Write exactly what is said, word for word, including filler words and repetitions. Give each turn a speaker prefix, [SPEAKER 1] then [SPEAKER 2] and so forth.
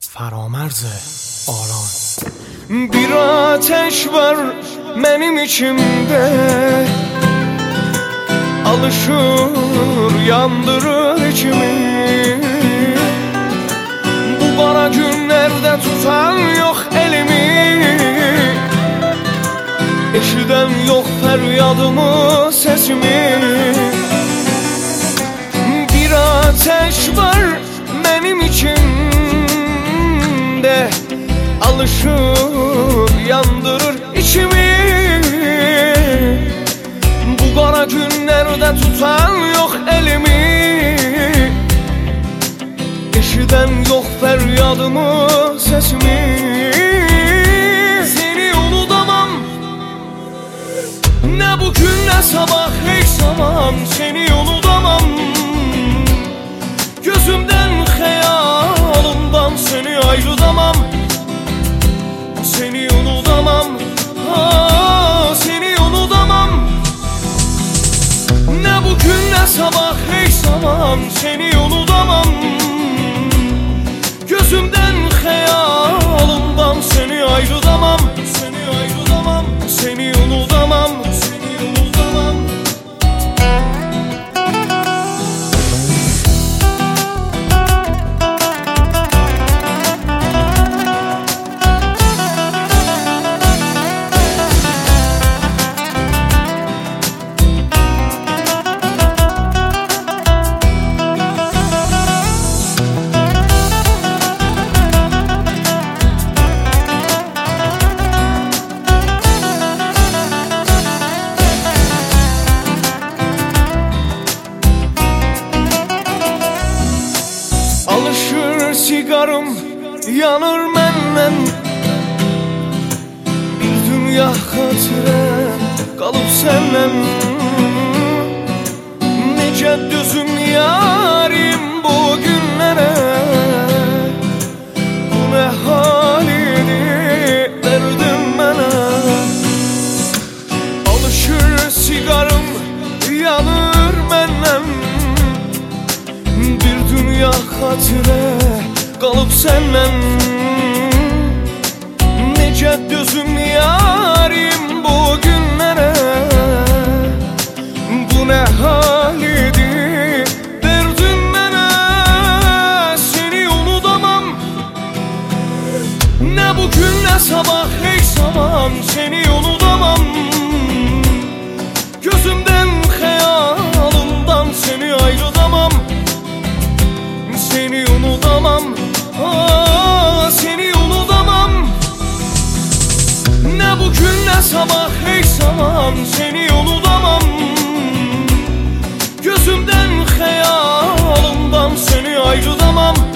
[SPEAKER 1] فرامرز آران. Bir ateş var benim içimde, alışır yandırır içimi. Bu kara günlerde tutan yok elimi, eşiden yok feryadımı sesimi. Bir ateş var benim içimde, alışır yandırır içimi. Bu kara günlerde tutan yok elimi, eşiden yok feryadımı sesimi. Seni unutamam, ne bugün ne sabah hiç zaman. Seni unutamam, gözümden hayalımdan seni ayrılamam. Seni unutamam, ha, seni unutamam. Ne bugün ne sabah hiç zaman. Seni unutamam, gözümden hayalımdan seni ayrılamam. Seni ayrılamam, seni unutamam, seni unutamam. Alışır sigarım, yanır menden. Bir dünya hatıra kalıp senden. Nece düzüm yarim bu günlere. Bu ne halini verdin bana. Alışır sigarım, yanır menden. Bir dünya hatıra kalıp senden. Nece düzüm yarim bu günlere. Bu ne halidi verdin bana. Seni unutamam, ne bugün ne sabah hiç zaman. Seni unutamam, gözümden hayalımdan seni ayrılamam. Seni unutamam, aa, seni unutamam. Ne bugün ne sabah hiç zaman. Seni unutamam, gözümden hayalımdan seni ayrılamam.